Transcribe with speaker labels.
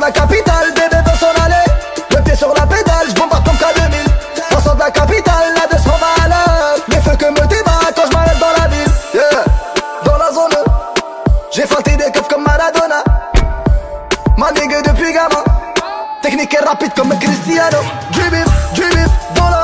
Speaker 1: de la capitale, bébé veut s'en aller. Le pied sur la pédale, j'bombarde comme K2000. On sort de la capitale, la 200 va à l'heure. Les feux que me débat quand j'm'arrête dans la ville. Yeah, dans la zone. J'ai feinté des keufs comme Maradona. Ma nigga depuis gamin. Technique est rapide comme Cristiano. J'bif, dans la